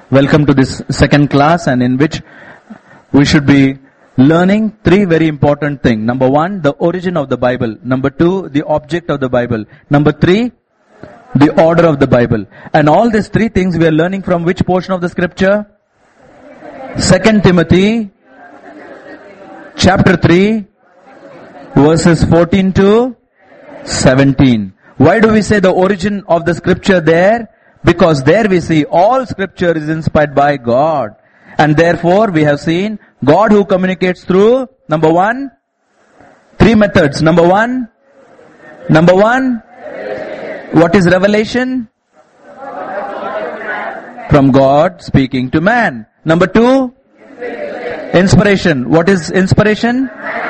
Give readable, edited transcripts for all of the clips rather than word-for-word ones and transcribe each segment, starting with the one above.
Welcome to this second class, and in which we should be learning three very important things. Number one, the origin of the Bible. Number two, the object of the Bible. Number three, the order of the Bible. And all these three things we are learning from which portion of the scripture? 2 Timothy chapter 3 verses 14 to 17. Why do we say the origin of the scripture there? Because there we see all scripture is inspired by God. And therefore we have seen God who communicates through, number one, three methods. Number one, what is revelation? From God speaking to man. Number two, inspiration. What is inspiration?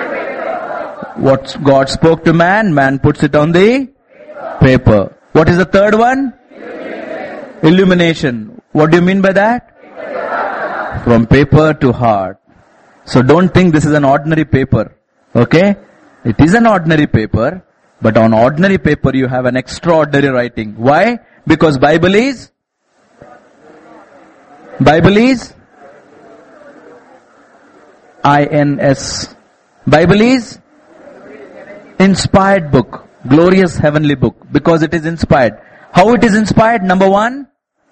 What God spoke to man, man puts it on the paper. What is the third one? Illumination. What do you mean by that? From paper to heart. So don't think this is an ordinary paper. Okay? It is an ordinary paper, but on ordinary paper you have an extraordinary writing. Why? Because Bible is INS. Bible is inspired book. Glorious heavenly book. Because it is inspired. How it is inspired? Number one,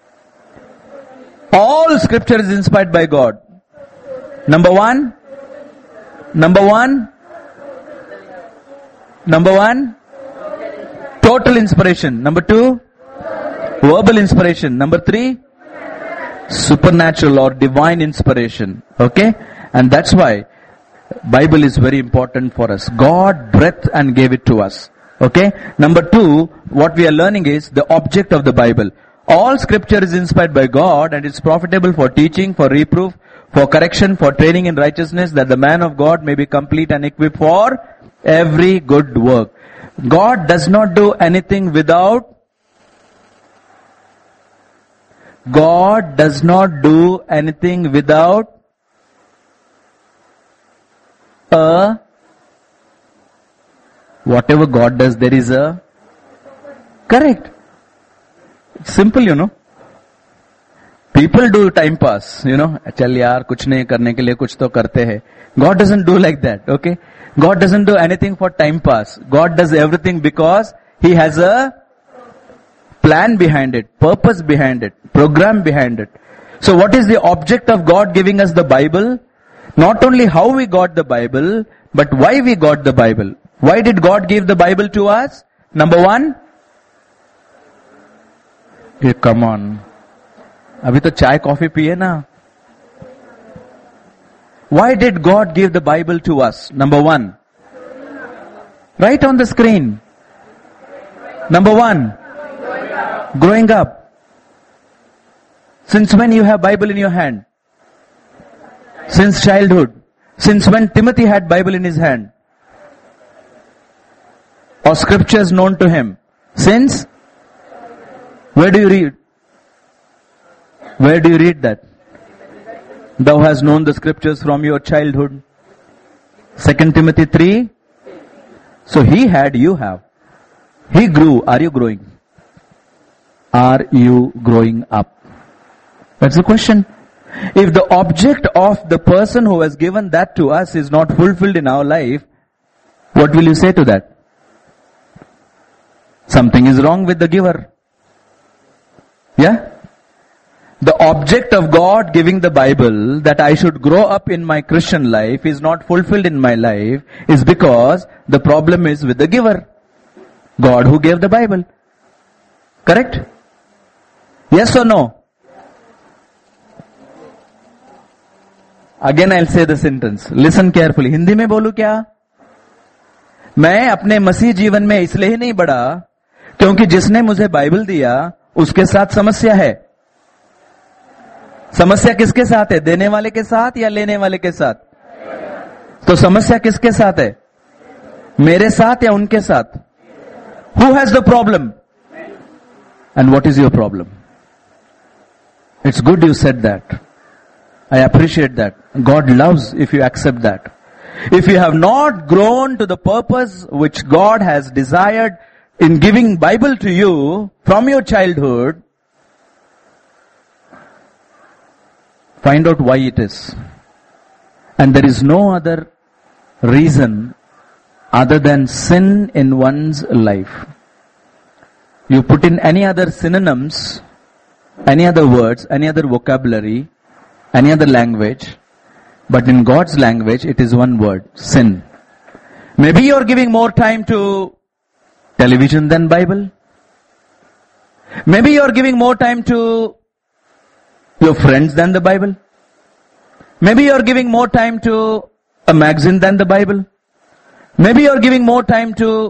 all scripture is inspired by God. Number one, total inspiration. Number two, verbal inspiration. Number three, supernatural or divine inspiration. Okay? And that's why Bible is very important for us. God breathed and gave it to us. Okay? Number two, what we are learning is the object of the Bible. All scripture is inspired by God and is profitable for teaching, for reproof, for correction, for training in righteousness, that the man of God may be complete and equipped for every good work. God does not do anything without whatever God does, there is a correct. It's simple, you know. People do time pass, you know. चल यार कुछ नहीं करने के लिए कुछ तो करते हैं. God doesn't do like that, okay? God doesn't do anything for time pass. God does everything because He has a plan behind it, purpose behind it, program behind it. So what is the object of God giving us the Bible? Not only how we got the Bible, but why we got the Bible. Why did God give the Bible to us? Number one, hey, come on. अभी तो चाय coffee पिए ना. Why did God give the Bible to us? Number one, right on the screen. Number one, growing up. Since when you have Bible in your hand? Since childhood. Since when Timothy had Bible in his hand? Or scriptures known to him? Since? Where do you read? Where do you read that? Thou hast known the scriptures from your childhood. 2 Timothy 3. So he had, you have. He grew. Are you growing? Are you growing up? That's the question. If the object of the person who has given that to us is not fulfilled in our life, what will you say to that? Something is wrong with the giver. Yeah? The object of God giving the Bible, that I should grow up in my Christian life, is not fulfilled in my life, is because the problem is with the giver. God who gave the Bible. Correct? Yes or no? Again I'll say the sentence. Listen carefully. Hindi में बोलूं क्या? मैं अपने मसीह जीवन में इसलिए ही नहीं बढ़ा क्योंकि जिसने मुझे बाइबल दिया उसके साथ समस्या है. समस्या किसके साथ है? देने वाले के साथ या लेने वाले के साथ? तो समस्या किसके साथ है? मेरे साथ या उनके साथ? Who has the problem? And what is your problem? It's good you said that. I appreciate that. God loves if you accept that. If you have not grown to the purpose which God has desired in giving Bible to you from your childhood, Find out why it is. And there is no other reason other than sin in one's life. You put in any other synonyms, any other words, any other vocabulary, any other language, but in God's language it is one word, sin. Maybe you are giving more time to television than Bible. Maybe you are giving more time to your friends than the Bible. Maybe you are giving more time to a magazine than the Bible. Maybe you are giving more time to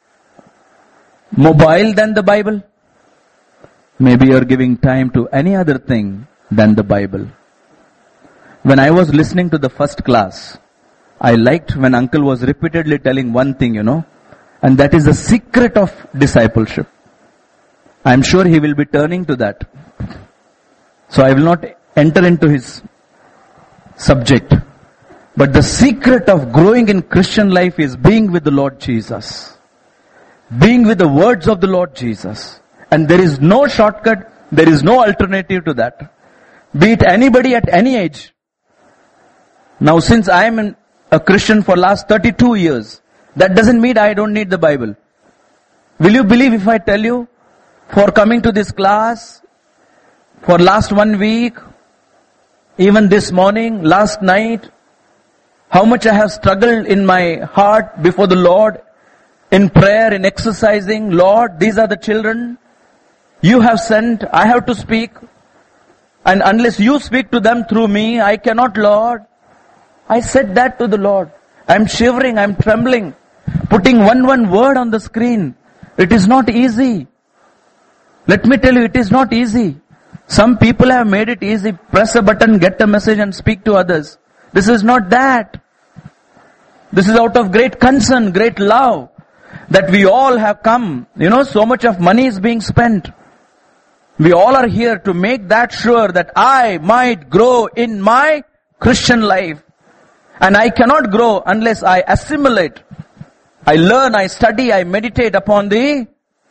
mobile than the Bible. Maybe you are giving time to any other thing than the Bible. When I was listening to the first class, I liked when uncle was repeatedly telling one thing, and that is the secret of discipleship. I am sure he will be turning to that. So I will not enter into his subject. But the secret of growing in Christian life is being with the Lord Jesus. Being with the words of the Lord Jesus. And there is no shortcut, there is no alternative to that. Be it anybody at any age. Now since I am a Christian for last 32 years, that doesn't mean I don't need the Bible. Will you believe if I tell you, for coming to this class, for last 1 week, even this morning, last night, how much I have struggled in my heart before the Lord, in prayer, in exercising. Lord, these are the children you have sent, I have to speak. And unless you speak to them through me, I cannot, Lord. I said that to the Lord. I'm shivering, I'm trembling. Putting one word on the screen. It is not easy. Let me tell you, it is not easy. Some people have made it easy. Press a button, get a message and speak to others. This is not that. This is out of great concern, great love. That we all have come. So much of money is being spent. We all are here to make that sure that I might grow in my Christian life. And I cannot grow unless I assimilate. I learn, I study, I meditate upon the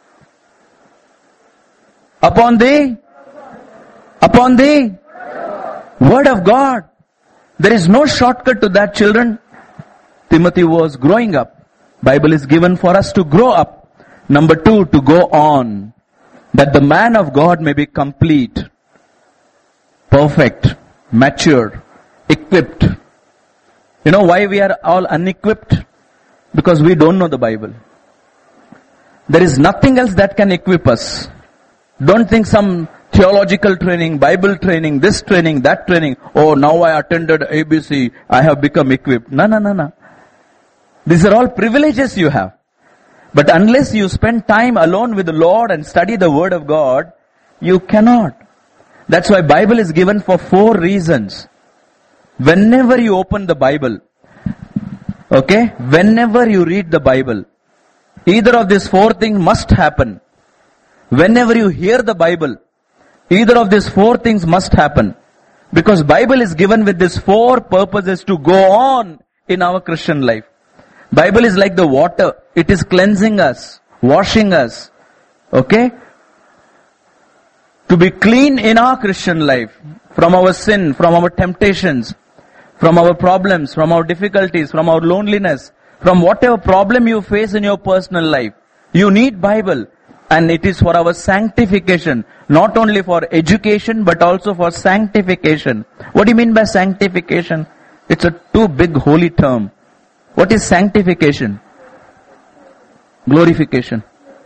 Word of God. There is no shortcut to that, children. Timothy was growing up. Bible is given for us to grow up. Number 2, to go on. That the man of God may be complete, perfect, mature, equipped. You know why we are all unequipped? Because we don't know the Bible. There is nothing else that can equip us. Don't think some theological training, Bible training, this training, that training. Oh, now I attended ABC, I have become equipped. No. These are all privileges you have. But unless you spend time alone with the Lord and study the Word of God, you cannot. That's why Bible is given for 4 reasons. Whenever you open the Bible, whenever you read the Bible, either of these 4 things must happen. Whenever you hear the Bible, either of these 4 things must happen. Because Bible is given with these 4 purposes to go on in our Christian life. Bible is like the water. It is cleansing us, washing us. To be clean in our Christian life. From our sin, from our temptations, from our problems, from our difficulties, from our loneliness, from whatever problem you face in your personal life. You need Bible. And it is for our sanctification. Not only for education, but also for sanctification. What do you mean by sanctification? It's a too big holy term. What is sanctification? Glorification.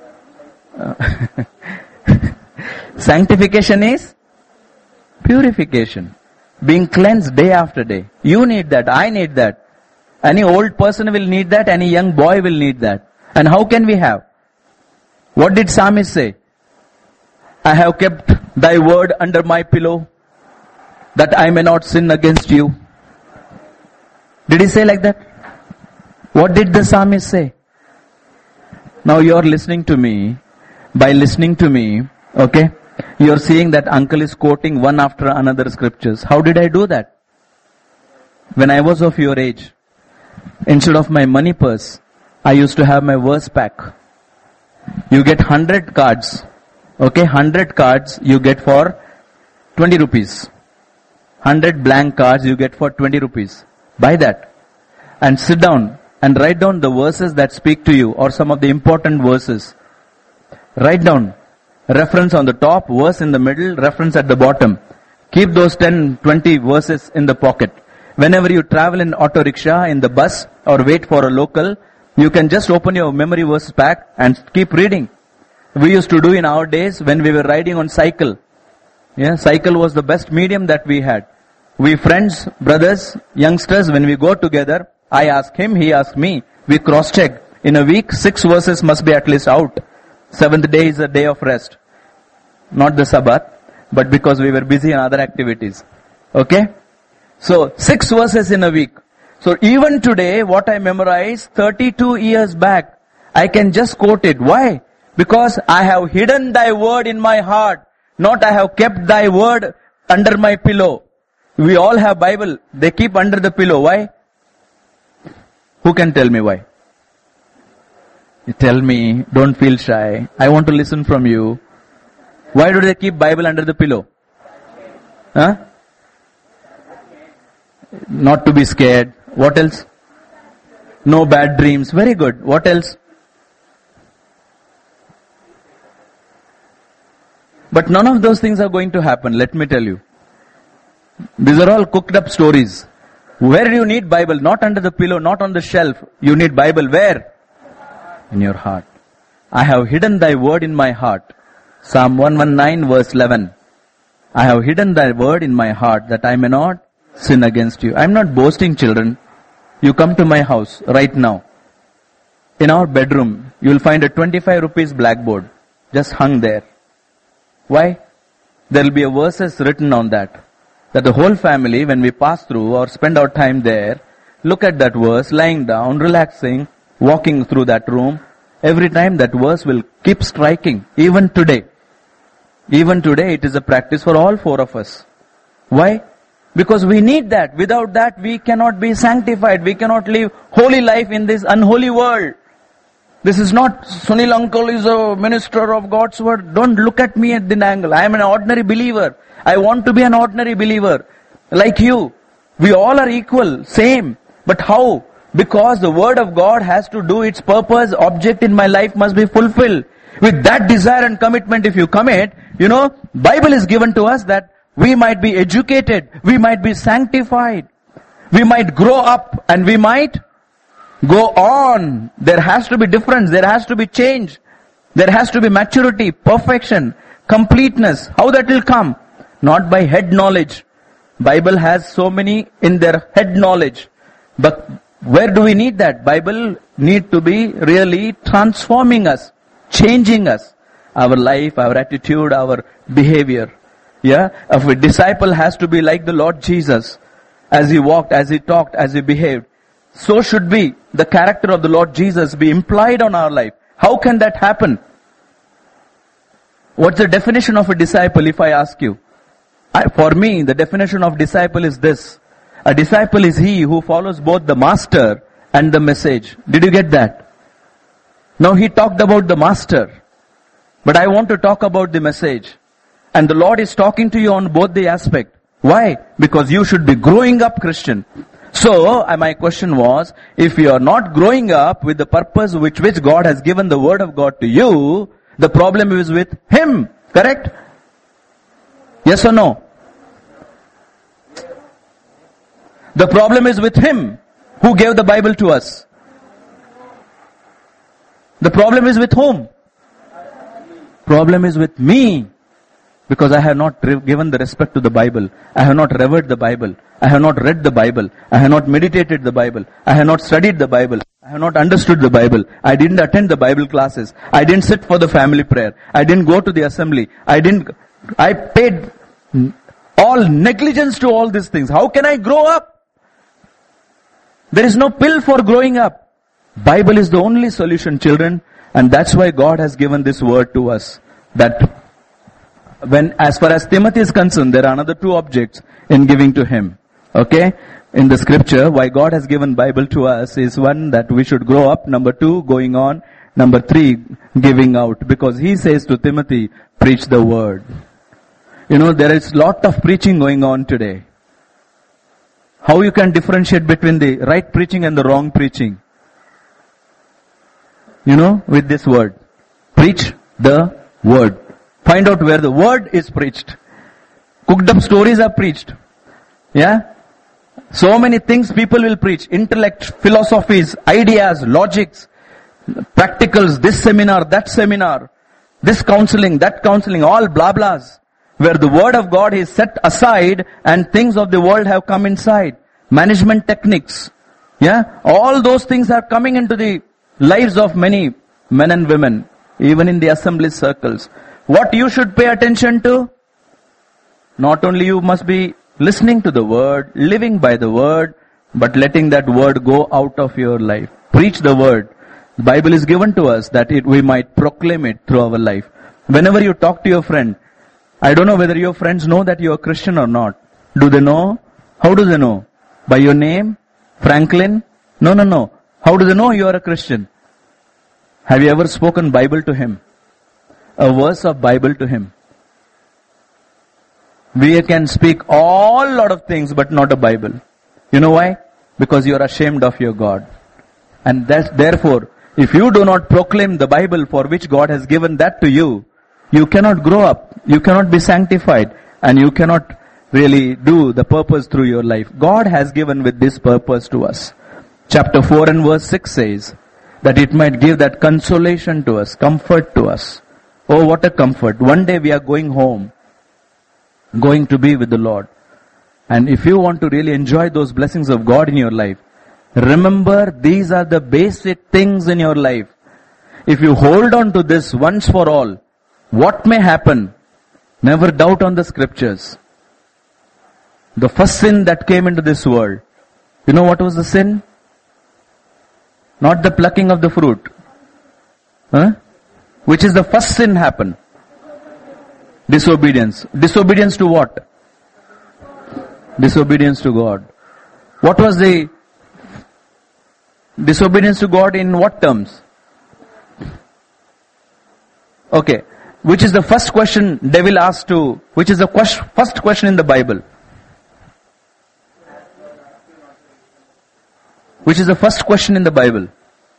Sanctification is purification. Being cleansed day after day. You need that. I need that. Any old person will need that. Any young boy will need that. And how can we have? What did Psalmist say? I have kept thy word under my pillow, that I may not sin against you. Did he say like that? What did the Psalmist say? Now you are listening to me. By listening to me, you are seeing that uncle is quoting one after another scriptures. How did I do that? When I was of your age, instead of my money purse, I used to have my verse pack. You get 100 cards. 100 cards you get for 20 rupees. 100 blank cards you get for 20 rupees. Buy that. And sit down and write down the verses that speak to you or some of the important verses. Write down. Reference on the top, verse in the middle, reference at the bottom. Keep those 10, 20 verses in the pocket. Whenever you travel in auto rickshaw, in the bus, or wait for a local, you can just open your memory verse pack and keep reading. We used to do in our days when we were riding on cycle. Yeah, cycle was the best medium that we had. We friends, brothers, youngsters, when we go together, I ask him, he asks me. We cross-check. In a week, 6 verses must be at least out. 7th day is a day of rest. Not the Sabbath, but because we were busy on other activities. Okay? So, 6 verses in a week. So, even today, what I memorized 32 years back, I can just quote it. Why? Because I have hidden thy word in my heart. Not I have kept thy word under my pillow. We all have Bible. They keep under the pillow. Why? Who can tell me why? You tell me. Don't feel shy. I want to listen from you. Why do they keep Bible under the pillow? Huh? Not to be scared. What else? No bad dreams. Very good. What else? But none of those things are going to happen. Let me tell you. These are all cooked up stories. Where do you need Bible? Not under the pillow, not on the shelf. You need Bible where? In your heart. I have hidden thy word in my heart. Psalm 119 verse 11. I have hidden thy word in my heart that I may not sin against you. I am not boasting, children. You come to my house right now. In our bedroom, you will find a 25 rupees blackboard just hung there. Why? There will be a verses written on that. That the whole family, when we pass through or spend our time there, look at that verse, lying down, relaxing, walking through that room. Every time that verse will keep striking. Even today. Even today it is a practice for all 4 of us. Why? Because we need that. Without that we cannot be sanctified. We cannot live holy life in this unholy world. This is not, Sunil uncle is a minister of God's word. Don't look at me at the angle. I am an ordinary believer. I want to be an ordinary believer. Like you. We all are equal. Same. But how? Because the word of God has to do its purpose. Object in my life must be fulfilled. With that desire and commitment, if you commit, Bible is given to us that we might be educated. We might be sanctified. We might grow up and we might go on. There has to be difference. There has to be change. There has to be maturity, perfection, completeness. How that will come? Not by head knowledge. Bible has so many in their head knowledge. But where do we need that? Bible need to be really transforming us, changing us. Our life, our attitude, our behavior. Yeah? If a disciple has to be like the Lord Jesus. As he walked, as he talked, as he behaved. So should be the character of the Lord Jesus be implied on our life. How can that happen? What's the definition of a disciple if I ask you? For me, the definition of disciple is this. A disciple is he who follows both the master and the message. Did you get that? Now he talked about the master. But I want to talk about the message. And the Lord is talking to you on both the aspect. Why? Because you should be growing up Christian. So, my question was, if you are not growing up with the purpose which God has given the word of God to you, the problem is with Him. Correct? Yes or no? The problem is with Him who gave the Bible to us. The problem is with whom? Problem is with me. Because I have not given the respect to the Bible. I have not revered the Bible. I have not read the Bible. I have not meditated the Bible. I have not studied the Bible. I have not understood the Bible. I didn't attend the Bible classes. I didn't sit for the family prayer. I didn't go to the assembly. I paid all negligence to all these things. How can I grow up? There is no pill for growing up. Bible is the only solution, children. And that's why God has given this word to us. That as far as Timothy is concerned, there are another 2 objects in giving to him. Okay? In the scripture, why God has given Bible to us is 1, that we should grow up. Number 2, going on. Number 3, giving out. Because he says to Timothy, preach the word. There is lot of preaching going on today. How you can differentiate between the right preaching and the wrong preaching? With this word. Preach the word. Find out where the word is preached. Cooked up stories are preached. Yeah? So many things people will preach. Intellect, philosophies, ideas, logics, practicals, this seminar, that seminar, this counseling, that counseling, all blah blahs. Where the word of God is set aside and things of the world have come inside. Management techniques. Yeah? All those things are coming into the lives of many men and women, even in the assembly circles. What you should pay attention to? Not only you must be listening to the word, living by the word, but letting that word go out of your life. Preach the word. The Bible is given to us that we might proclaim it through our life. Whenever you talk to your friend, I don't know whether your friends know that you are Christian or not. Do they know? How do they know? By your name? Franklin? No. How do they know you are a Christian? Have you ever spoken Bible to him? A verse of Bible to him? We can speak all lot of things but not a Bible. You know why? Because you are ashamed of your God. And therefore, if you do not proclaim the Bible for which God has given that to you, you cannot grow up, you cannot be sanctified, and you cannot really do the purpose through your life. God has given with this purpose to us. Chapter 4 and verse 6 says that it might give that consolation to us, comfort to us. Oh, what a comfort. One day we are going home, going to be with the Lord. And if you want to really enjoy those blessings of God in your life, remember these are the basic things in your life. If you hold on to this once for all, what may happen? Never doubt on the scriptures. The first sin that came into this world, you know what was the sin? Not the plucking of the fruit. Which is the first sin happened? Disobedience. Disobedience to what? Disobedience to God. What was the disobedience to God in what terms? Okay. Which is the first question devil asked to, which is the first question in the Bible? Which is the first question in the Bible?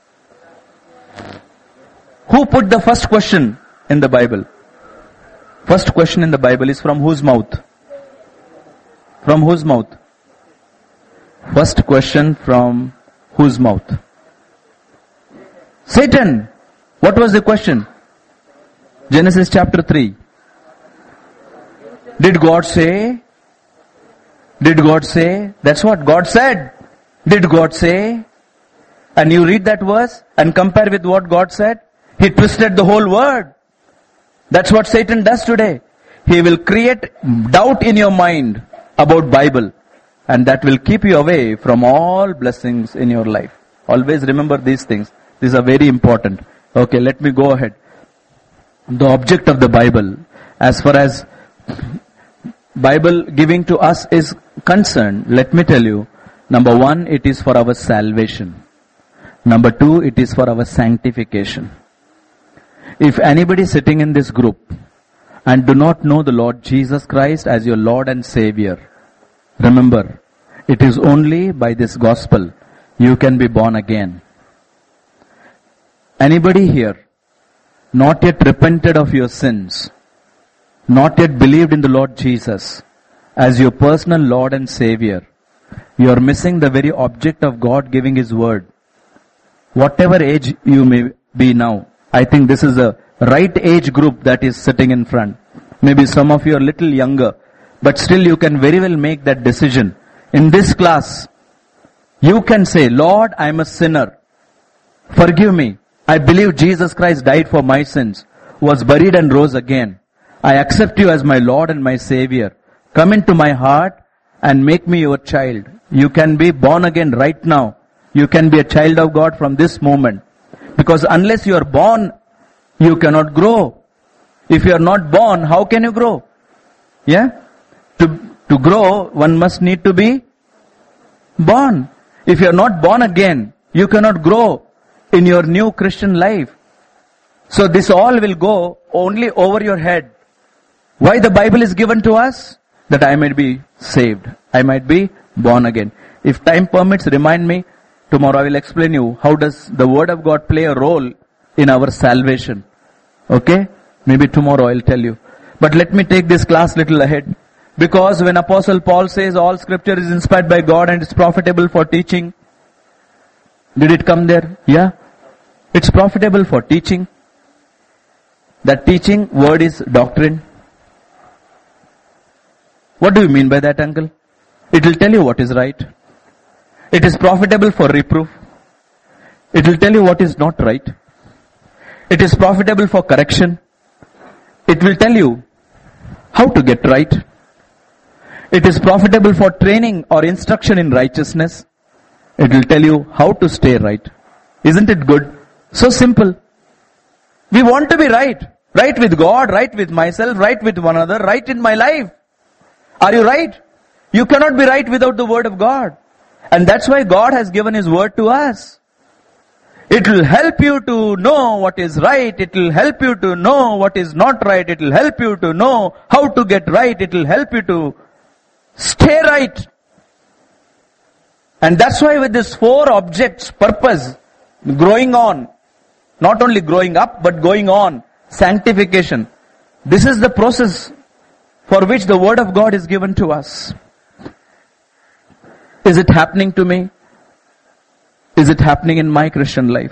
Who put the first question in the Bible? First question in the Bible is from whose mouth? From whose mouth? First question from whose mouth? Satan. What was the question? Genesis chapter 3. Did God say? Did God say? That's what God said. Did God say? And you read that verse and compare with what God said. He twisted the whole word. That's what Satan does today. He will create doubt in your mind about Bible, and that will keep you away from all blessings in your life. Always remember these things. These are very important. Okay, let me go ahead. The object of the Bible, as far as Bible giving to us is concerned, let me tell you, number one, it is for our salvation. Number two, it is for our sanctification. If anybody sitting in this group and do not know the Lord Jesus Christ as your Lord and Savior, remember, it is only by this gospel you can be born again. Anybody here not yet repented of your sins, not yet believed in the Lord Jesus as your personal Lord and Savior, you are missing the very object of God giving His word. Whatever age you may be now, I think this is the right age group that is sitting in front. Maybe some of you are a little younger, but still you can very well make that decision. In this class, you can say, Lord, I am a sinner. Forgive me. I believe Jesus Christ died for my sins, was buried and rose again. I accept you as my Lord and my Savior. Come into my heart and make me your child. You can be born again right now. You can be a child of God from this moment. Because unless you are born, you cannot grow. If you are not born, how can you grow? Yeah? To grow, one must need to be born. If you are not born again, you cannot grow in your new Christian life. So this all will go only over your head. Why the Bible is given to us? That I might be saved. I might be born again. If time permits, remind me. Tomorrow I will explain you how does the word of God play a role in our salvation. Okay? Maybe tomorrow I'll tell you. But let me take this class little ahead. Because when Apostle Paul says all scripture is inspired by God and it's profitable for teaching, did it come there? Yeah. It's profitable for teaching. That teaching word is doctrine. What do you mean by that, uncle? It will tell you what is right. It is profitable for reproof. It will tell you what is not right. It is profitable for correction. It will tell you how to get right. It is profitable for training or instruction in righteousness. It will tell you how to stay right. Isn't it good? So simple. We want to be right. Right with God, right with myself, right with one another, right in my life. Are you right? You cannot be right without the word of God. And that's why God has given His word to us. It will help you to know what is right. It will help you to know what is not right. It will help you to know how to get right. It will help you to stay right. And that's why with these 4 objects, purpose, growing on, not only growing up, but going on, sanctification. This is the process for which the word of God is given to us. Is it happening to me? Is it happening in my Christian life?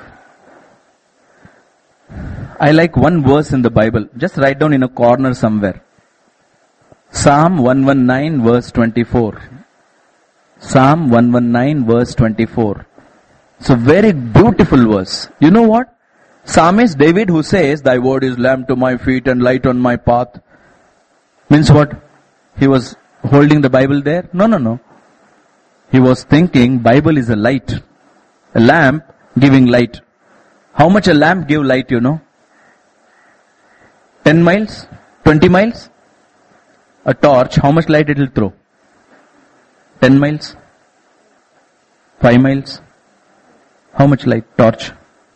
I like one verse in the Bible. Just write down in a corner somewhere. Psalm 119 verse 24. Psalm 119 verse 24. It's a very beautiful verse. You know what? Psalmist David, who says, "Thy word is lamp to my feet and light on my path," means what? He was holding the Bible there? No. He was thinking Bible is a light. A lamp giving light. How much a lamp give light, you know? 10 miles? 20 miles? A torch, how much light it will throw? 10 miles? 5 miles? How much light? Torch.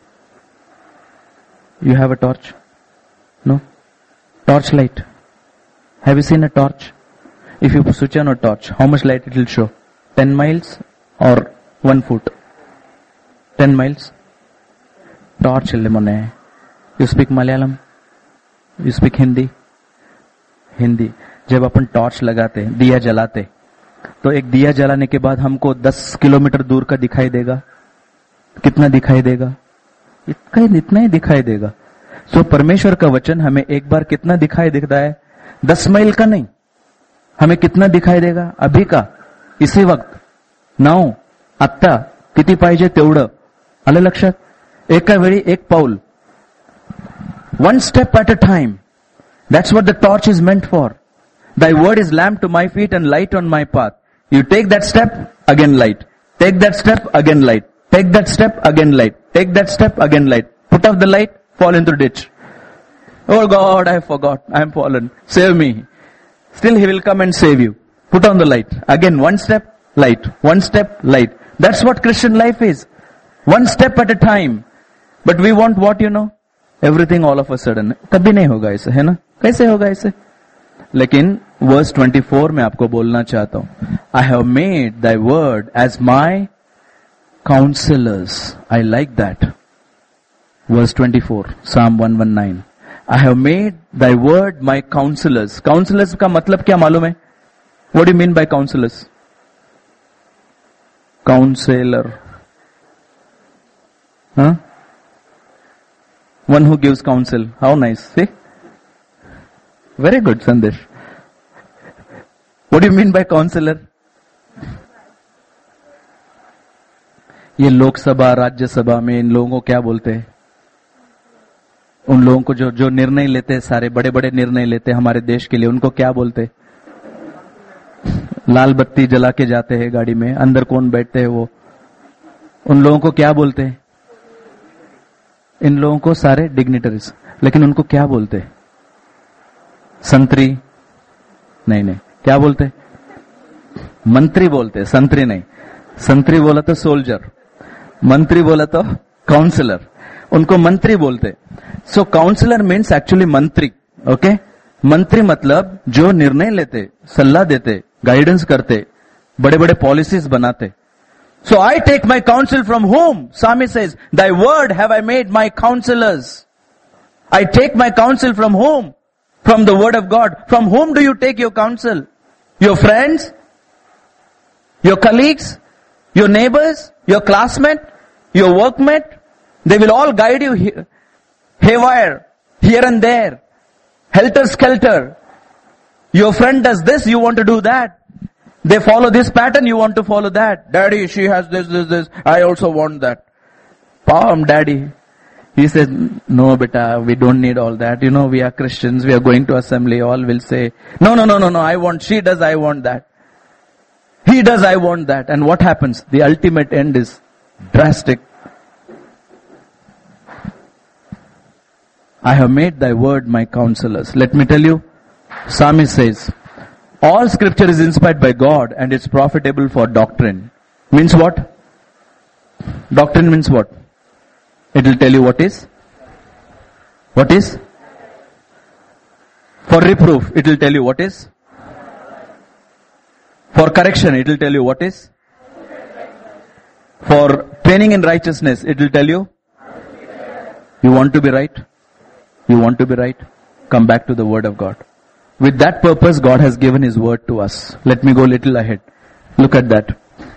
You have a torch? No? Torch light. Have you seen a torch? If you switch on a torch, how much light it will show? 10 miles or 1 foot? 10 miles? Torch lemone. You speak Malayalam? You speak Hindi? Hindi. जब अपन torch लगाते, दिया जलाते, तो एक दिया जलाने के बाद हमको 10 किलोमीटर दूर का दिखाई देगा. कितना दिखाई देगा? इतना ही दिखाई देगा. सो परमेश्वर का वचन हमें एक बार कितना दिखाई देता है? 10 मील का नहीं. हमें कितना दिखाई देगा? अभी का, इसी वक्त. नाव, आत्ता किती पाहिजे तेवढं. आलं लक्षात? एका वेळी एक पाऊल. One step at a time. That's what the torch is meant for. Thy word is lamp to my feet and light on my path. You take that step, again light. Take that step, again light. Take that step, again light. Take that step, again light. Put off the light, fall into the ditch. Oh God, I forgot. I am fallen. Save me. Still He will come and save you. Put on the light. Again, one step, light. One step, light. That's what Christian life is. One step at a time. But we want what, you know? Everything all of a sudden. कभी नहीं होगा ऐसे, है ना? कैसे होगा ऐसे? लेकिन वर्स 24 में आपको बोलना चाहता हूं. I have made thy word as my counselors. I like that. Verse 24, Psalm 119. I have made thy word my counselors. Counselors का मतलब क्या मालूम है? What do you mean by counselors? Counselor. Huh? One who gives counsel. How nice. See? Very good, Sandesh. What do you mean by counselor? ये लोकसभा राज्यसभा में इन लोगों को क्या बोलते हैं? उन लोगों को जो निर्णय लेते हैं, सारे बड़े बड़े निर्णय लेते हैं हमारे देश के लिए, उनको क्या बोलते हैं? लाल बत्ती जला के जाते हैं गाड़ी में, अंदर कौन बैठते हैं वो? उन लोगों को क्या बोलते हैं? इन लोगों को सारे डिग्निटरीज. लेकिन उनको क्या बोलते हैं? संतरी? नहीं. क्या बोलते हैं? मंत्री बोलते हैं, संतरी नहीं. संतरी बोला तो सोल्जर, मंत्री बोला तो काउंसलर. उनको मंत्री बोलते. सो काउंसलर मीन्स एक्चुअली मंत्री. ओके? मंत्री मतलब जो निर्णय लेते, सलाह देते, गाइडेंस करते, बड़े बड़े पॉलिसीज बनाते. So I take my counsel from whom? Psalmist says, thy word have I made my counselors. I take my counsel from whom? From the word of God. From whom do you take your counsel? Your friends? Your colleagues? Your neighbors? Your classmate? Your workmate? They will all guide you haywire, here and there. Helter-skelter. Your friend does this, you want to do that. They follow this pattern, you want to follow that. Daddy, she has this. I also want that. Palm, daddy. He says, no, beta, we don't need all that. You know, we are Christians, we are going to assembly. All will say, no, I want, she does, I want that. He does, I want that. And what happens? The ultimate end is drastic. I have made thy word my counselors. Let me tell you, Psalmist says, all scripture is inspired by God and it's profitable for doctrine. Means what? Doctrine means what? It will tell you what is. What is? For reproof, it will tell you what is. For correction, it will tell you what is. For training in righteousness, it will tell you. You want to be right? You want to be right? Come back to the word of God. With that purpose, God has given His word to us. Let me go a little ahead. Look at that.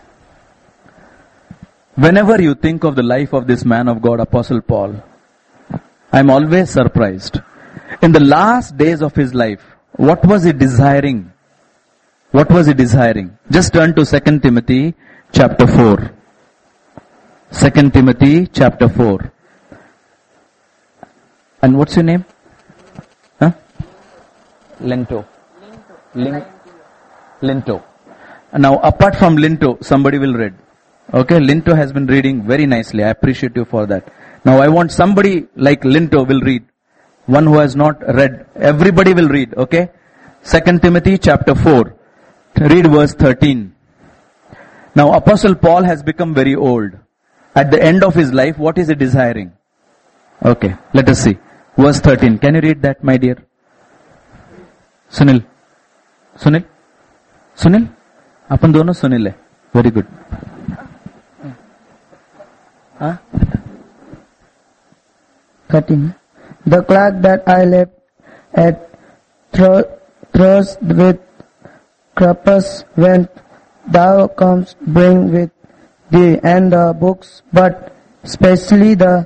Whenever you think of the life of this man of God, Apostle Paul, I'm always surprised. In the last days of his life, what was he desiring? What was he desiring? Just turn to 2 Timothy chapter 4. 2 Timothy chapter 4. And what's your name? Huh? Linto. Linto. Now, apart from Linto, somebody will read. Okay, Linto has been reading very nicely. I appreciate you for that. Now, I want somebody like Linto will read. One who has not read. Everybody will read. Okay? 2 Timothy chapter 4. Read verse 13. Now, Apostle Paul has become very old. At the end of his life, what is he desiring? Okay, let us see. Verse 13. Can you read that, my dear? Sunil. Apan dono Sunil hai. Very good. Huh? 13. The clock that I left at thrust with Carpus when thou comest bring with thee and the books, but especially the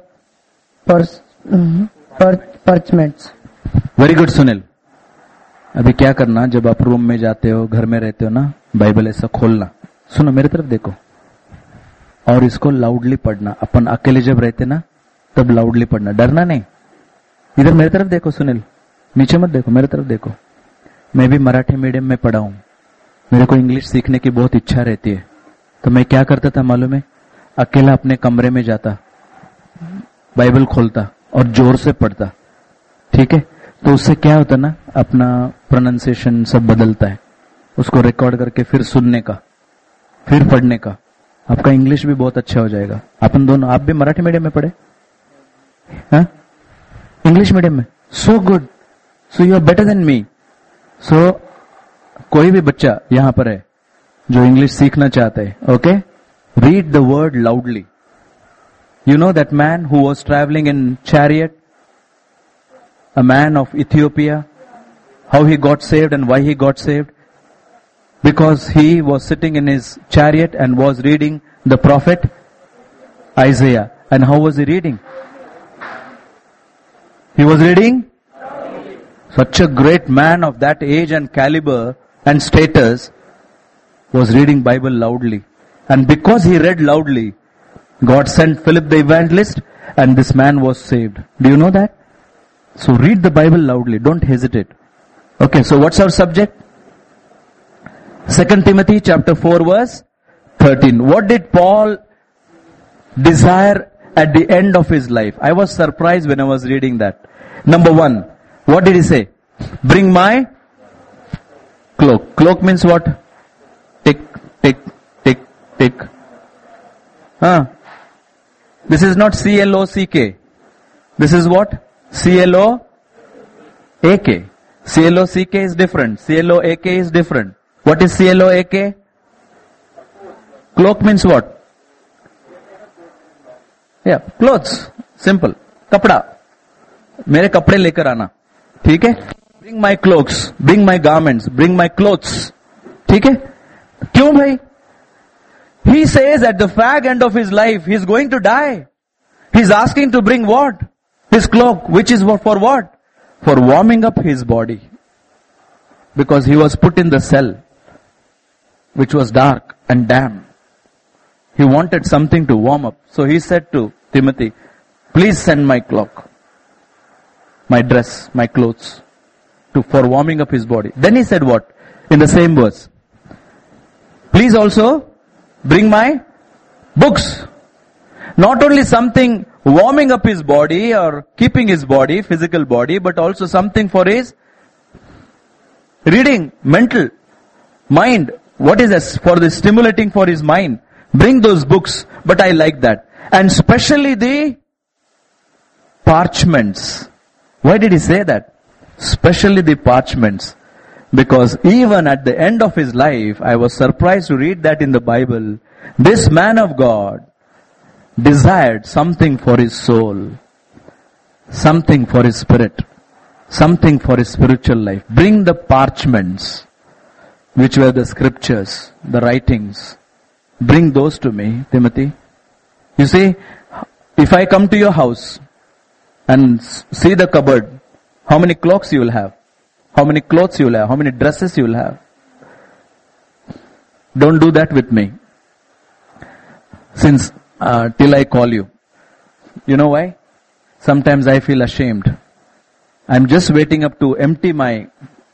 parchments. Very good, Sunil. अभी क्या करना, जब आप room में जाते हो, घर में रहते हो ना, बाइबल ऐसा खोलना. सुनो, मेरे तरफ देखो. और इसको लाउडली पढ़ना. अपन अकेले जब रहते ना, तब लाउडली पढ़ना. डरना नहीं. इधर मेरे तरफ देखो सुनील. नीचे मत देखो, मेरे तरफ देखो. मैं भी मराठी मीडियम में पढ़ा हूं. मेरे को इंग्लिश सीखने की बहुत इच्छा रहती है. तो मैं क्या करता था मालूम है? अकेला अपने कमरे में जाता, बाइबल खोलता और जोर से पढ़ता. ठीक है? तो उससे क्या होता ना, अपना प्रोनाउंसिएशन सब बदलता है. उसको रिकॉर्ड करके फिर सुनने का, फिर पढ़ने का. आपका इंग्लिश भी बहुत अच्छा हो जाएगा. अपन दोनों, आप भी मराठी मीडियम में पढ़े? हाँ? इंग्लिश मीडियम में. So good. So you are better than me. So कोई भी बच्चा यहां पर है जो इंग्लिश सीखना चाहता है, okay, read the word loudly. You know that man who was travelling in chariot, a man of Ethiopia, how he got saved and why he got saved? Because he was sitting in his chariot and was reading the prophet Isaiah. And how was he reading? He was reading? Such a great man of that age and caliber and status was reading Bible loudly. And because he read loudly, God sent Philip the evangelist and this man was saved. Do you know that? So read the Bible loudly. Don't hesitate. Okay, so what's our subject? 2 Timothy chapter 4 verse 13. What did Paul desire at the end of his life? I was surprised when I was reading that. Number 1, what did he say? Bring my cloak. Cloak means what? Tick, tick, tick, tick. This is not C-L-O-C-K. This is what? C-L-O-A-K. C-L-O-C-K is different. C-L-O-A-K is different. What is C-L-O-A-K? Cloak means what? Yeah, clothes. Simple. कपड़ा. मेरे कपड़े लेकर आना. ठीक है? Bring my cloaks, bring my garments, bring my clothes. ठीक है? क्यों भाई? He says at the fag end of his life, he is going to die. He is asking to bring what? His cloak, which is for what? For warming up his body. Because he was put in the cell, which was dark and damp. He wanted something to warm up. So he said to Timothy, please send my cloak, my dress, my clothes, for warming up his body. Then he said what? In the same verse. Please also bring my books. Not only something warming up his body or keeping his body, physical body, but also something for his reading, mental, mind. What is this? For the stimulating for his mind. Bring those books. But I like that. And especially the parchments. Why did he say that? Especially the parchments. Because even at the end of his life, I was surprised to read that in the Bible. This man of God desired something for his soul, something for his spirit, something for his spiritual life. Bring the parchments, which were the scriptures, the writings. Bring those to me, Timothy. You see, if I come to your house and see the cupboard, how many cloaks you will have? How many clothes you will have? How many dresses you will have? Don't do that with me. Since till I call you. You know why? Sometimes I feel ashamed. I'm just waiting up to empty my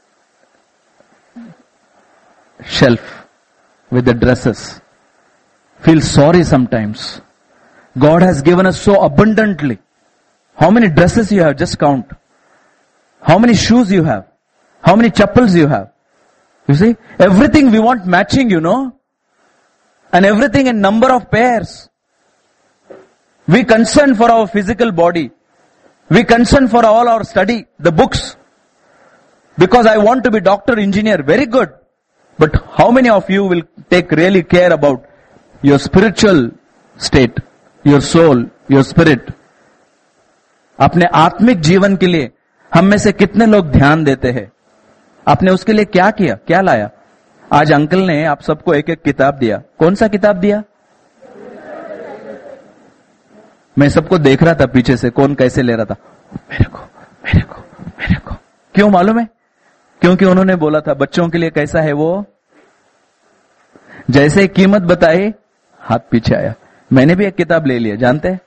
shelf with the dresses. Feel sorry sometimes. God has given us so abundantly. How many dresses you have? Just count. How many shoes you have? How many chappals you have? You see? Everything we want matching, you know. And everything in number of pairs. We concern for our physical body. We concern for all our study, the books. Because I want to be doctor, engineer, very good. But how many of you will take really care about your spiritual state, your soul, your spirit? अपने आत्मिक जीवन के लिए हम में से कितने लोग ध्यान देते हैं? आपने उसके लिए क्या किया? क्या लाया? आज अंकल ने आप सबको एक एक किताब दिया. कौन सा किताब दिया? मैं सबको देख रहा था पीछे से, कौन कैसे ले रहा था. मेरे को, मेरे को, मेरे को. क्यों मालूम है? क्योंकि उन्होंने बोला था बच्चों के लिए कैसा है वो. जैसे कीमत बताई, हाथ पीछे आया. मैंने भी एक किताब ले लिया, जानते हैं?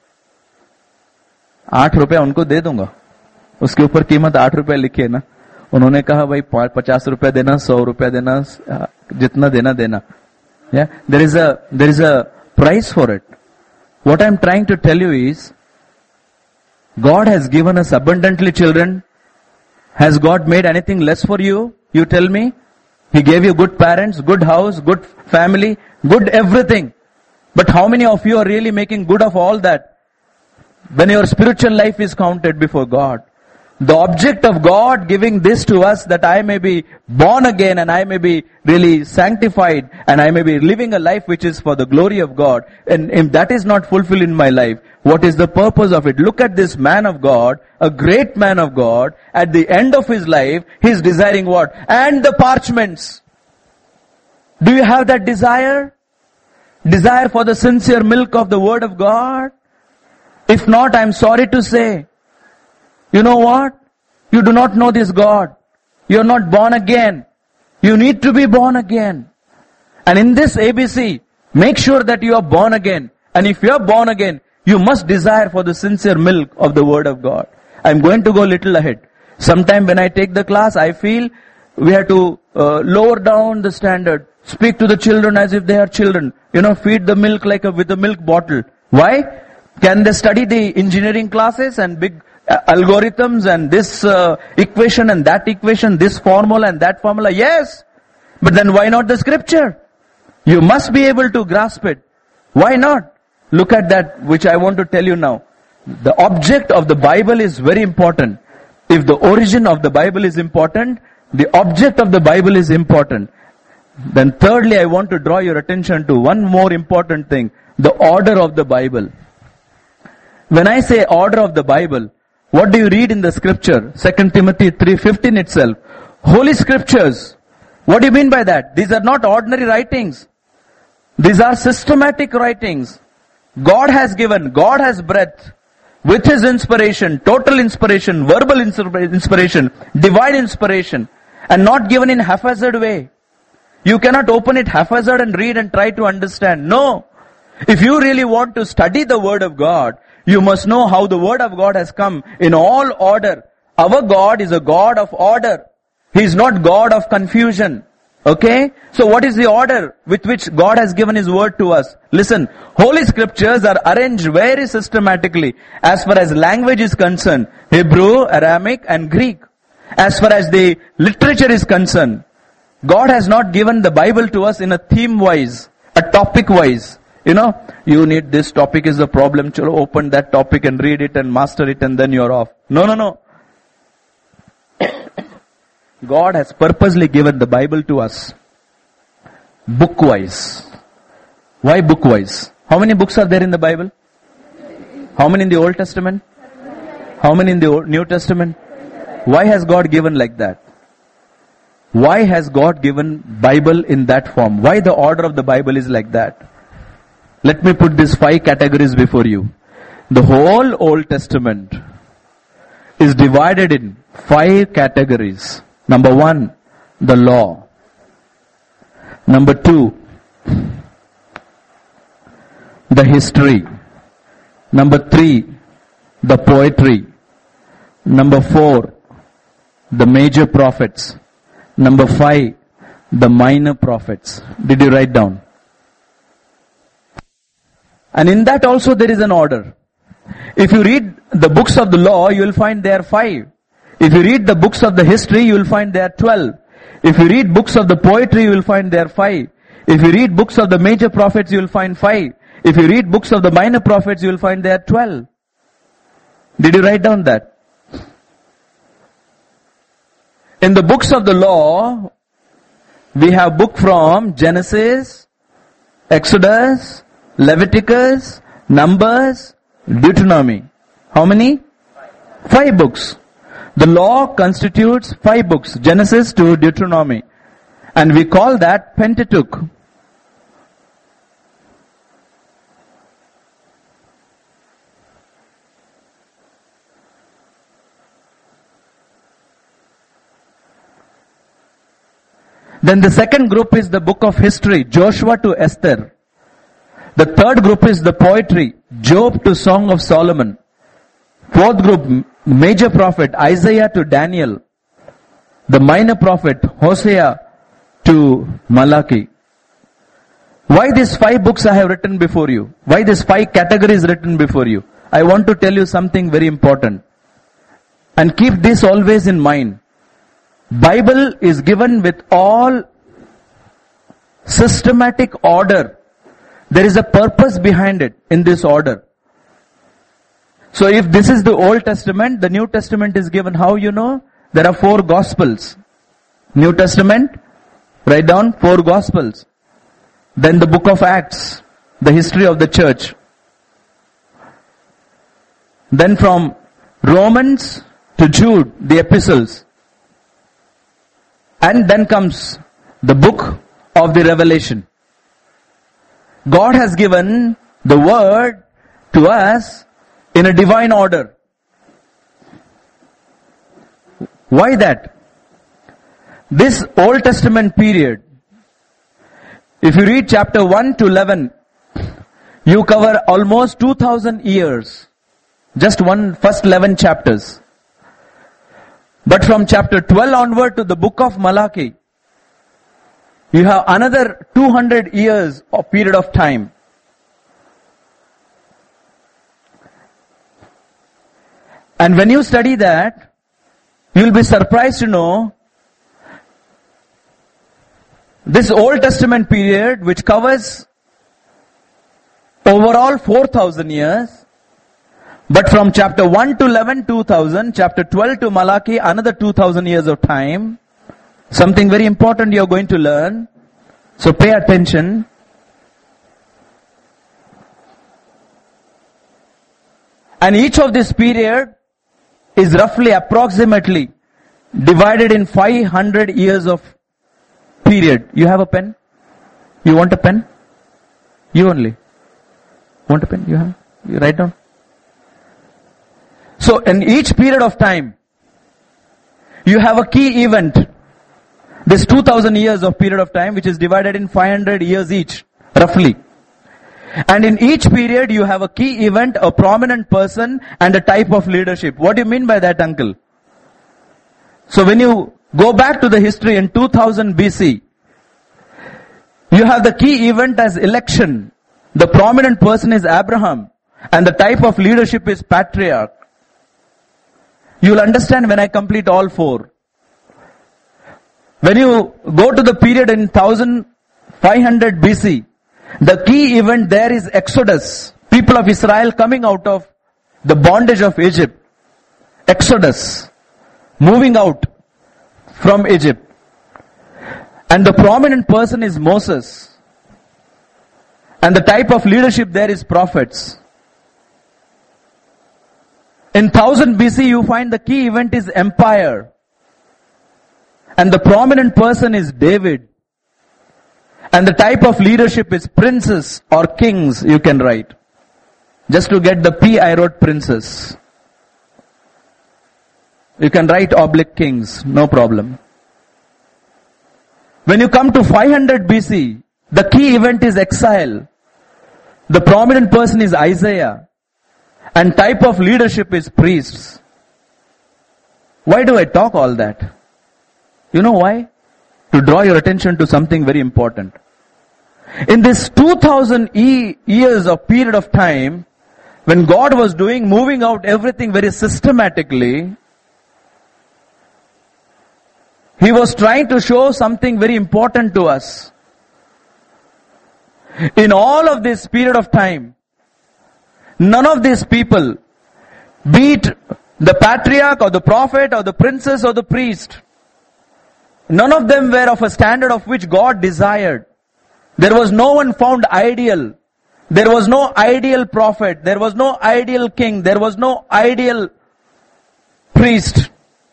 8 रुपया उनको दे दूंगा. उसके ऊपर कीमत 8 रुपया लिखी है ना. उन्होंने कहा भाई 50 रुपया देना, 100 रुपया देना, जितना देना देना. Yeah, there is a price for it. What I'm trying to tell you is, God has given us abundantly children. Has God made anything less for you? You tell me. He gave you good parents, good house, good family, good everything. But how many of you are really making good of all that? When your spiritual life is counted before God. The object of God giving this to us, that I may be born again and I may be really sanctified and I may be living a life which is for the glory of God. And if that is not fulfilled in my life, what is the purpose of it? Look at this man of God, a great man of God. At the end of his life, he is desiring what? And the parchments. Do you have that desire? Desire for the sincere milk of the word of God? If not, I am sorry to say, you know what? You do not know this God. You are not born again. You need to be born again. And in this ABC, make sure that you are born again. And if you are born again, you must desire for the sincere milk of the word of God. I am going to go a little ahead. Sometime when I take the class, I feel we have to lower down the standard. Speak to the children as if they are children. You know, feed the milk like with a milk bottle. Why? Can they study the engineering classes and big algorithms and this equation and that equation, this formula and that formula? Yes. But then why not the scripture? You must be able to grasp it. Why not? Look at that, which I want to tell you now. The object of the Bible is very important. If the origin of the Bible is important, the object of the Bible is important. Then thirdly, I want to draw your attention to one more important thing, the order of the Bible. When I say order of the Bible, what do you read in the scripture? 2 Timothy 3:15 itself. Holy scriptures. What do you mean by that? These are not ordinary writings. These are systematic writings. God has given, God has breathed with His inspiration, total inspiration, verbal inspiration, divine inspiration, and not given in haphazard way. You cannot open it haphazard and read and try to understand. No. If you really want to study the Word of God, you must know how the Word of God has come in all order. Our God is a God of order. He is not God of confusion. Okay? So what is the order with which God has given His Word to us? Listen, Holy Scriptures are arranged very systematically as far as language is concerned. Hebrew, Aramaic and Greek. As far as the literature is concerned, God has not given the Bible to us in a theme-wise, a topic-wise. You know, you need this topic is the problem. Chalo, open that topic and read it and master it and then you're off. No. God has purposely given the Bible to us book-wise. Why book-wise? How many books are there in the Bible? How many in the Old Testament? How many in the New Testament? Why has God given like that? Why has God given Bible in that form? Why the order of the Bible is like that? Let me put these 5 categories before you. The whole Old Testament is divided in 5 categories. Number 1, the law. Number 2, the history. Number 3, the poetry. Number 4, the major prophets. Number 5, the minor prophets. Did you write down? And in that also there is an order. If you read the books of the law, you will find there are 5. If you read the books of the history, you will find there are 12. If you read books of the poetry, you will find there are 5. If you read books of the major prophets, you will find 5. If you read books of the minor prophets, you will find there are 12. Did you write down that? In the books of the law, we have book from Genesis, Exodus, Leviticus, Numbers, Deuteronomy. How many? 5 books. The law constitutes 5 books, Genesis to Deuteronomy. And we call that Pentateuch. Then the second group is the book of history, Joshua to Esther. The third group is the poetry, Job to Song of Solomon. Fourth group, major prophet, Isaiah to Daniel. The minor prophet, Hosea to Malachi. Why these 5 books I have written before you? Why these 5 categories written before you? I want to tell you something very important. And keep this always in mind. Bible is given with all systematic order. There is a purpose behind it in this order. So if this is the Old Testament, the New Testament is given how you know? There are 4 Gospels. New Testament, write down 4 Gospels. Then the book of Acts, the history of the church. Then from Romans to Jude, the epistles. And then comes the book of the Revelation. God has given the word to us in a divine order. Why that? This Old Testament period, if you read chapter 1 to 11, you cover almost 2000 years. Just first 11 chapters. But from chapter 12 onward to the book of Malachi, you have another 200 years of period of time. And when you study that, you will be surprised to know this Old Testament period, which covers overall 4,000 years, but from chapter 1 to 11, 2,000, chapter 12 to Malachi, another 2,000 years of time. Something very important you are going to learn. So pay attention. And each of this period is roughly approximately divided in 500 years of period. You have a pen? You want a pen? You only. Want a pen? You have? You write down. So in each period of time, you have a key event. This 2000 years of period of time, which is divided in 500 years each, roughly. And in each period, you have a key event, a prominent person, and a type of leadership. What do you mean by that, uncle? So when you go back to the history in 2000 BC, you have the key event as election. The prominent person is Abraham, and the type of leadership is patriarch. You will understand when I complete all four. When you go to the period in 1500 BC, the key event there is Exodus. People of Israel coming out of the bondage of Egypt. Exodus. Moving out from Egypt. And the prominent person is Moses. And the type of leadership there is prophets. In 1000 BC you find the key event is empire. And the prominent person is David. And the type of leadership is princes or kings, you can write. Just to get the P, I wrote princes. You can write oblique kings, no problem. When you come to 500 BC, the key event is exile. The prominent person is Isaiah. And type of leadership is priests. Why do I talk all that? You know why? To draw your attention to something very important. In this 2000 years of period of time, when God was moving out everything very systematically, He was trying to show something very important to us. In all of this period of time, none of these people, be it the patriarch or the prophet or the princess or the priest, none of them were of a standard of which God desired. There was no one found ideal. There was no ideal prophet. There was no ideal king. There was no ideal priest.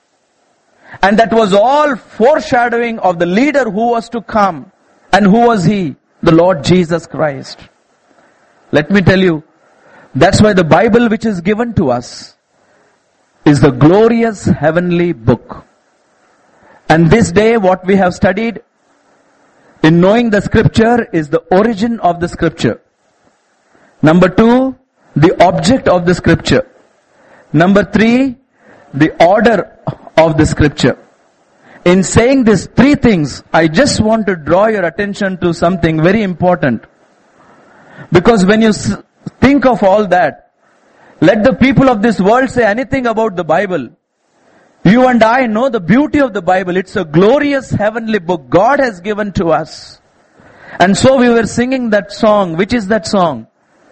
And that was all foreshadowing of the leader who was to come. And who was he? The Lord Jesus Christ. Let me tell you, that's why the Bible which is given to us is the glorious heavenly book. And this day what we have studied in knowing the scripture is the origin of the scripture. Number 2, the object of the scripture. Number 3, the order of the scripture. In saying these 3 things, I just want to draw your attention to something very important. Because when you think of all that, let the people of this world say anything about the Bible. You and I know the beauty of the Bible. It's a glorious heavenly book God has given to us. And so we were singing that song. Which is that song?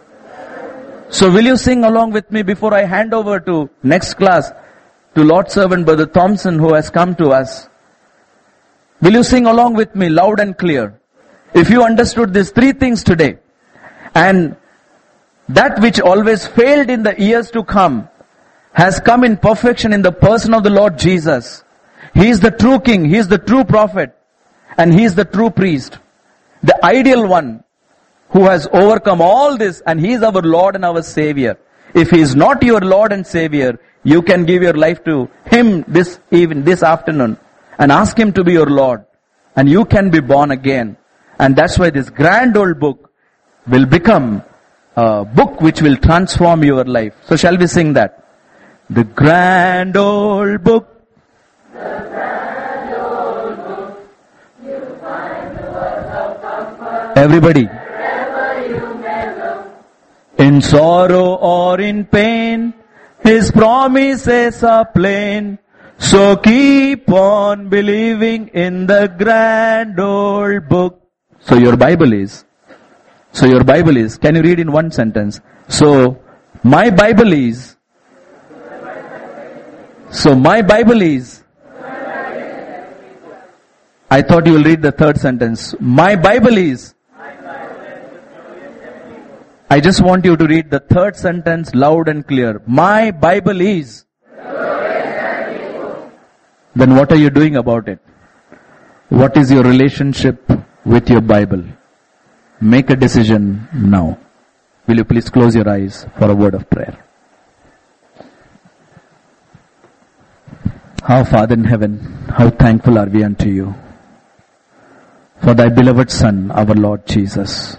So will you sing along with me before I hand over to next class to Lord Servant Brother Thompson who has come to us? Will you sing along with me loud and clear? If you understood these 3 things today, and that which always failed in the years to come has come in perfection in the person of the Lord Jesus. He is the true king, He is the true prophet, and He is the true priest. The ideal one who has overcome all this, and He is our Lord and our Savior. If He is not your Lord and Savior, you can give your life to Him this afternoon and ask Him to be your Lord, and you can be born again. And that's why this grand old book will become a book which will transform your life. So shall we sing that? The grand old book. The grand old book. You find the words of comfort. Everybody. Wherever you may look. In sorrow or in pain, His promises are plain. So keep on believing in the grand old book. So your Bible is. Can you read in one sentence? So my Bible is. I thought you will read the third sentence. My Bible is. I just want you to read the third sentence loud and clear. My Bible is. Then what are you doing about it? What is your relationship with your Bible? Make a decision now. Will you please close your eyes for a word of prayer? Our Father in heaven, how thankful are we unto you for thy beloved Son, our Lord Jesus.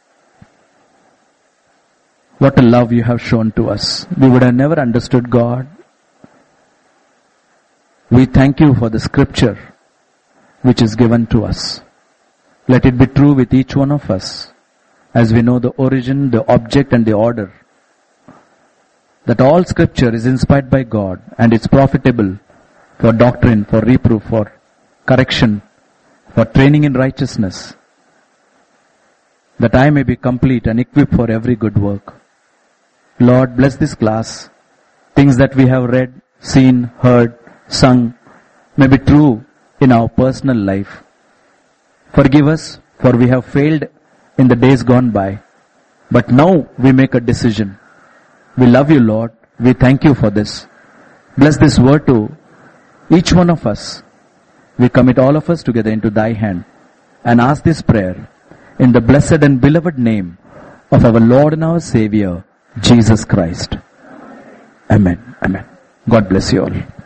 What a love you have shown to us. We would have never understood God. We thank you for the scripture which is given to us. Let it be true with each one of us, as we know the origin, the object and the order. That all scripture is inspired by God and it's profitable for doctrine, for reproof, for correction, for training in righteousness. That I may be complete and equipped for every good work. Lord, bless this class. Things that we have read, seen, heard, sung may be true in our personal life. Forgive us, for we have failed in the days gone by. But now we make a decision. We love you, Lord. We thank you for this. Bless this word to each one of us. We commit all of us together into thy hand and ask this prayer in the blessed and beloved name of our Lord and our Savior, Jesus Christ. Amen. Amen. God bless you all.